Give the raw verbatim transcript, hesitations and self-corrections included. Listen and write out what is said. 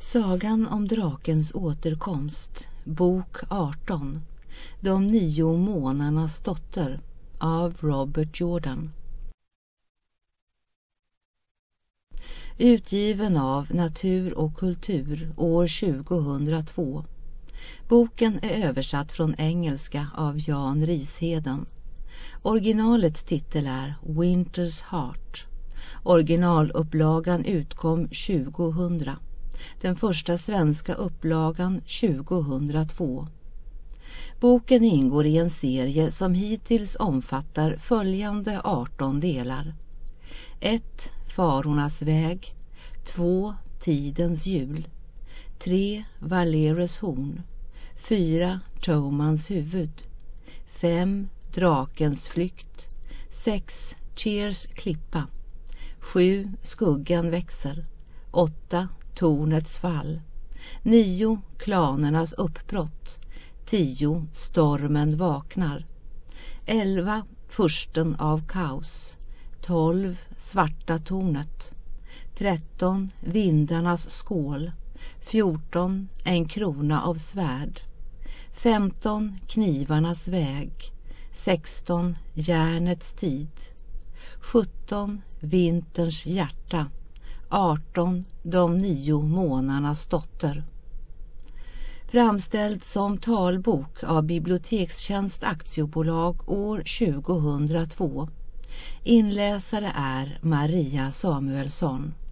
Sagan om drakens återkomst, bok arton, De nio månarnas dotter, av Robert Jordan. Utgiven av Natur och kultur år tjugohundratvå. Boken är översatt från engelska av Jan Risheden. Originalets titel är Winter's Heart. Originalupplagan utkom tjugohundra. Den första svenska upplagan tjugohundratvå. Boken ingår i en serie som hittills omfattar följande arton delar. ett. Farornas väg. två. Tidens jul. tre. Valeres horn. fyra. Tomans huvud. fem. Drakens flykt. sex. Cheers klippa. sju. Skuggan växer. åtta. Tornets fall. nio. Klanernas uppbrott. tio. Stormen vaknar. elva. Fursten av kaos. tolv. Svarta tornet. tretton. Vindarnas skål. fjorton. En krona av svärd. femton. Knivarnas väg. sexton. Järnets tid. sjutton. Vinterns hjärta. arton. De nio månarnas dotter. Framställd som talbok av Bibliotekstjänst aktiebolag år tjugohundratvå. Inläsare är Maria Samuelsson.